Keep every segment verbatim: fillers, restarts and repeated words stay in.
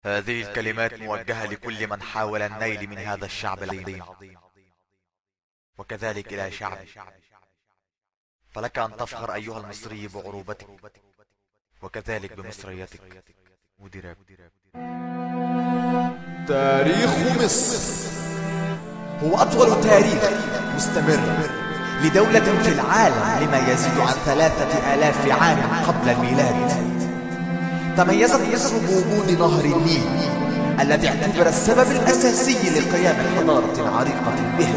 هذه الكلمات موجهة لكل من حاول النيل من هذا الشعب العظيم، وكذلك إلى شعبي. فلك أن تفخر أيها المصري بعروبتك، وكذلك بمصريتك. ودراب. تاريخ مصر هو أطول تاريخ مستمر لدولة في العالم لما يزيد عن ثلاثة آلاف عام قبل الميلاد. تميزت مصر بوجود نهر النيل الذي اعتبر السبب الأساسي لقيام حضارة عريقة به،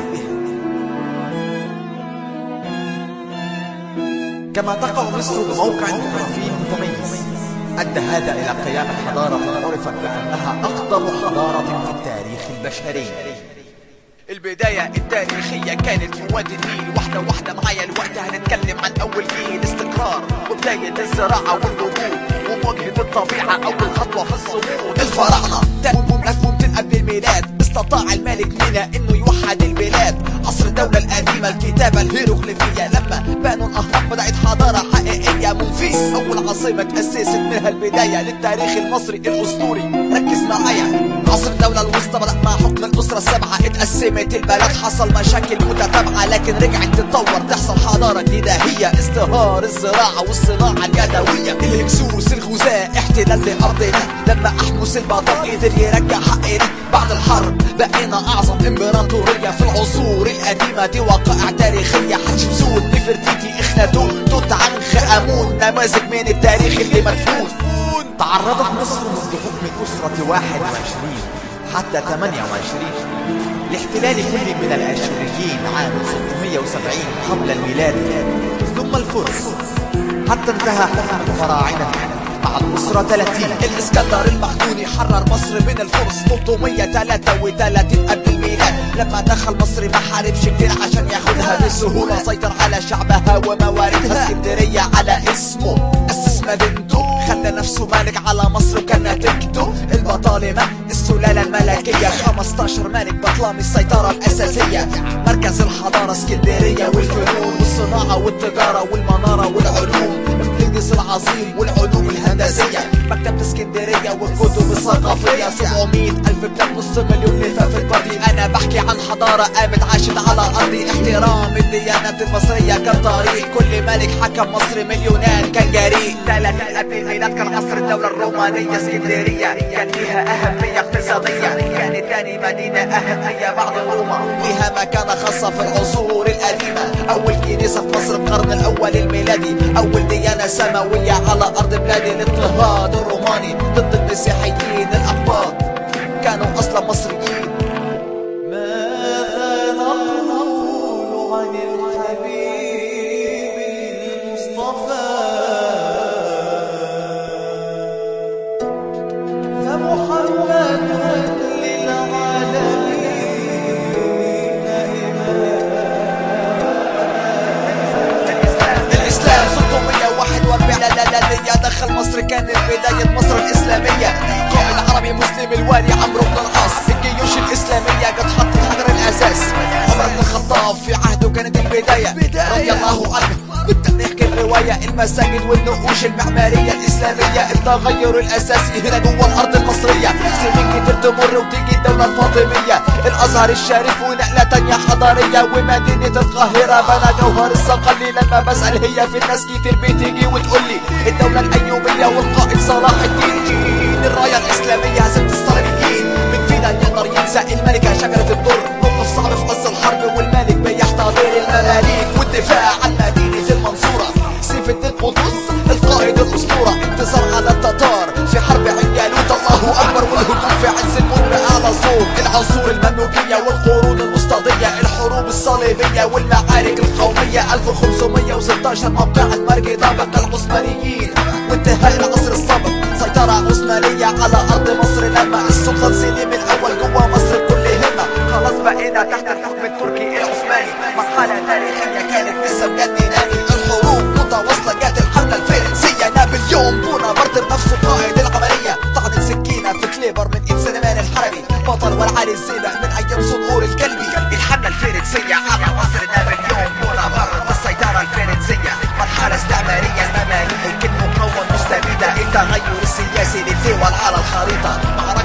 كما تقع مصر بموقع جغرافي متميز أدى هذا إلى قيام حضارة عرفت بأنها أقدم حضارة في التاريخ البشري. البداية التاريخية كانت في وادي النيل. واحدة واحدة معايا الوقت هنتكلم عن أول جيل استقرار وبداية الزراعة والركود ومواجهة الطبيعة. أول خطوة في الصمود الفراعنة ألف ومئتين قبل الميلاد. استطاع الملك مينا إنه يوحد البلاد. عصر الدولة القديمة الكتابة الهيروغليفية لما بنوا الأهرام بدأت حضارة حقيقية. منفيس أول عاصمة تأسست منها البداية للتاريخ المصري الأسطوري. ركز معايا. عصر الدولة الوسطى بدأ مع حكم الأسرة السبعة. اتقسمت البلد حصل مشاكل متتابعة لكن رجعت تتطور تحصل حضارة جديدة هي ازدهار الزراعة والصناعة اليدوية. الهكسوس الغزاة احتلال لأرضنا لما أحمس البطل قدر يرجع حقنا. بعد الحرب بقينا أعظم إمبراطورية في العصور القديمة. دي وقائع تاريخية حتشبسوت نفرتيتي إخناتون توت عنخ آمون نماذج من التاريخ اللي مدفون. تعرضت مصر منذ حكم الأسرة واحد وعشرين حتى ثمانية وعشرين لاحتلال كل من الآشوريين عام ستمئة وسبعين قبل الميلاد ثم الفرس حتى انتهى حكم الفراعنة مع الأسرة ثلاثين. الإسكندر المقدوني حرر مصر من الفرس ثلاثمئة وثلاثة وثلاثين قبل الميلاد. لما دخل مصر ما حاربش كتير عشان ياخدها بسهولة. سيطر على شعبها ومواردها. اسكندرية على اسمه أسس مدينته خلى نفسه مالك على مصر وكان نتيجته البطالمة السلالة الملكية. خمستاشر ملك بطلان السيطرة الأساسية. مركز الحضارة اسكندرية والفنون والصناعة والتجارة والمنارة والعلوم. الإنجليز العظيم والعلوم الهندسية. مكتبة اسكندرية والكتب الثقافية. سبعمئة ألف كتاب نص مليون لفافة بردي. أنا بحكي عن حضارة قامت عاشت على أرضي. احترام الديانات المصرية كان طريق. كل ملك حكم مصر مليونان كان جريء. ثلاثين قبل الميلاد كان عصر الدولة الرومانية. اسكندرية كان ليها أهمية اقتصادية. كانت تاني مدينة أهمية بعد روما. ليها مكانة خاصة في العصور القديمة. أول كنيسة في مصر القرن الأول الميلادي. أول ديانة سماوية على أرض بلادي. الاضطهاد الروماني ضد المسيحيين الأقباط كانوا أصلا مصريين. ماذا نقول عن الحبيب المصطفى فمحمد للعالمين الإسلام ستمئة وواحد وأربعين لا دخل مصر كانت بداية مصر الإسلامية. قائد عربي مسلم الوالي عمرو بن العاص. الجيوش الإسلامية قد حطت حجر الأساس. عمر بن الخطاب في عهده كانت البداية رضي الله عنه. نبدأ نحكي الرواية المساجد والنقوش المعمارية الإسلامية. التغير الأساسي هنا جوه الأرض المصرية. سنين كتير تمر وتيجي الدولة الفاطمية. الأزهر الشريف ونقلة تانية حضارية. ومدينة القاهرة بنى جوهر الصقلي. لما بسأل هي في الناس كتير بتيجي وتقولي الدولة الأيوبية والقائد صلاح الدين. الراية الإسلامية هزمت الصليبيين. من فينا يقدر ينسى الملكة شجرة الدر. موقف صعب في عز الحرب والملك بيحتضر المماليك. والدفاع عن مدينة المنصورة. سيف الدين قطز القائد الأسطورة. انتصار على التتار في حرب عين جالوت. الله أكبر والهجوم في عز الموت بأعلى صوت. العصور المملوكية والقرون الوسطى. الحروب الصليبية والمعارك القومية. ألف وخمسمئة وستة عشر موقعة مرج طابق العثمانيين وانتهاء العصر السابق. سيطرة عثمانية على أرض مصر لما السلطان سليم الأول جوا مصر بكل همة. خلاص بقينا تحت الحكم التركي العثماني. مرحلة تاريخية كانت لسه بجنناني. الحروب متواصلة جات الحملة الفرنسية. نابليون بونابرت نفسه قائد العملية. طعنت سكينة في كليبر من إيد سليمان الحربي. بطل والعالي الزينة من أيام صنعور الكلبي. الحملة الفرنسية على مصر. نابليون بونابرت السيطرة الفرنسية. مرحلة استعمارية المماليك المقاومة مستبدة. التغير السياسي للدول على الخريطة.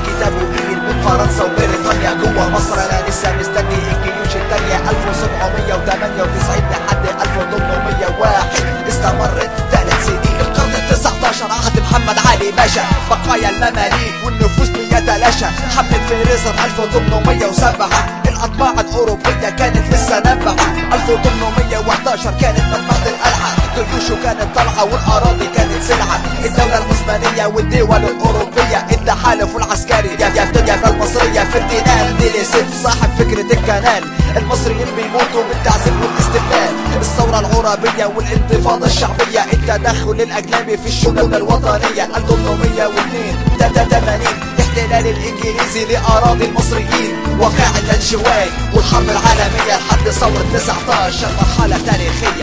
فرنسا وبريطانيا جوا مصر انا لسه مستني الجيوش التانية ألف وسبعمية وتمانية وتسعين لحد ألف وتمنمية وواحد استمرت ثلاث سنين. القرن التسعتاشر عهد محمد علي باشا، بقايا المماليك والنفوس بيتلاشى. حملة فريزر ألف وتمنمية وسبعة الأطباع الأوروبية كانت لسه نبعة. ألف وتمنمية وحداشر كانت مدمغة القلعة، جيوشه كانت طالعة والأراضي كانت سلعة. الدولة العثمانية والدول الأوروبية التحالف العسكري يا يا المصرية فرديناند دي ليسيف صاحب فكرة الكنال. المصريين بيموتوا بالتعذيب والاستبداد. الثورة العرابية والانتفاضة الشعبية، التدخل الأجنبي في الشؤون الوطنية. ألف وثمانمية واثنين وثمانين الاحتلال الإنجليزي لأراضي المصريين، وقائع الانشواي والحرب العالمية لحد ثورة تسعتاشر مرحلة تاريخية.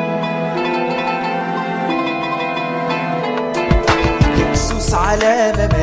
علامة